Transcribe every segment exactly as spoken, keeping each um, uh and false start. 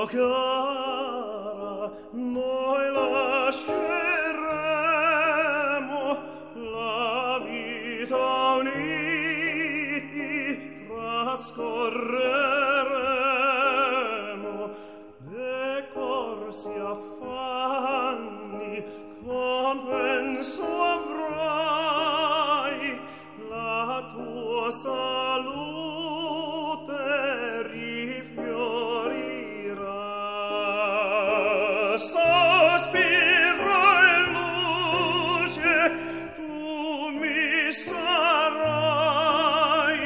cara, noi lasceremo la vita uniti, trascorreremo e corsi affanni, compenso avrai, la tua salute rifiorirà. Sospiro e luce, tu mi sarai,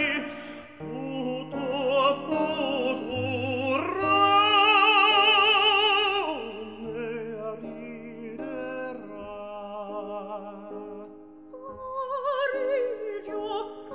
tutto futuro ne arriverà. Parigio